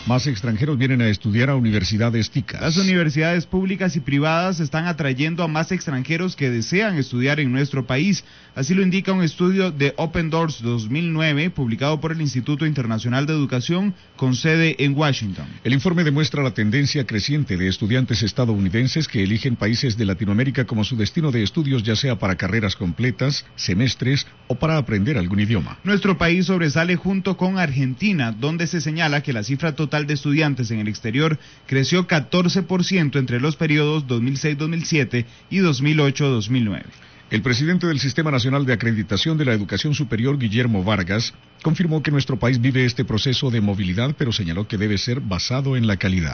Más extranjeros vienen a estudiar a universidades ticas. Las universidades públicas y privadas están atrayendo a más extranjeros que desean estudiar en nuestro país. Así lo indica un estudio de Open Doors 2009, publicado por el Instituto Internacional de Educación, con sede en Washington. El informe demuestra la tendencia creciente de estudiantes estadounidenses que eligen países de Latinoamérica como su destino de estudios, ya sea para carreras completas, semestres o para aprender algún idioma. Nuestro país sobresale junto con Argentina, donde se señala que la cifra total de estudiantes en el exterior creció 14% entre los periodos 2006-2007 y 2008-2009. El presidente del Sistema Nacional de Acreditación de la Educación Superior, Guillermo Vargas, confirmó que nuestro país vive este proceso de movilidad, pero señaló que debe ser basado en la calidad.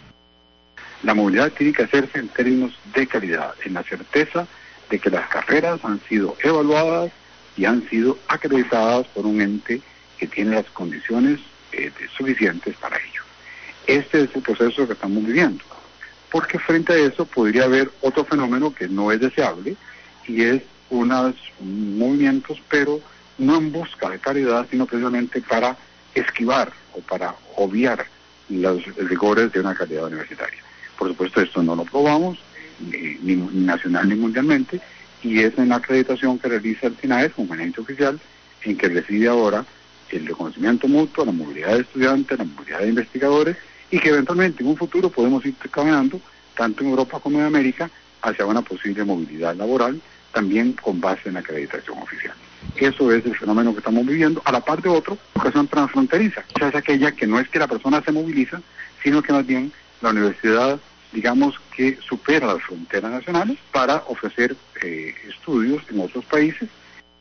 La movilidad tiene que hacerse en términos de calidad, en la certeza de que las carreras han sido evaluadas y han sido acreditadas por un ente que tiene las condiciones suficientes para ello. Este es el proceso que estamos viviendo, porque frente a eso podría haber otro fenómeno que no es deseable, y es unos movimientos, pero no en busca de calidad, sino precisamente para esquivar o para obviar los rigores de una calidad universitaria. Por supuesto, esto no lo probamos, ni nacional ni mundialmente, y es en la acreditación que realiza el SINAES como ente oficial, en que reside ahora el reconocimiento mutuo, la movilidad de estudiantes, la movilidad de investigadores, y que eventualmente en un futuro podemos ir caminando, tanto en Europa como en América, hacia una posible movilidad laboral, también con base en la acreditación oficial. Eso es el fenómeno que estamos viviendo, a la par de otro, educación transfronteriza. Esa es aquella que no es que la persona se moviliza, sino que más bien la universidad, digamos, que supera las fronteras nacionales para ofrecer estudios en otros países.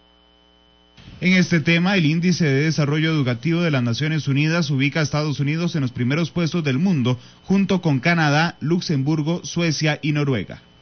En este tema, el Índice de Desarrollo Educativo de las Naciones Unidas ubica a Estados Unidos en los primeros puestos del mundo, junto con Canadá, Luxemburgo, Suecia y Noruega.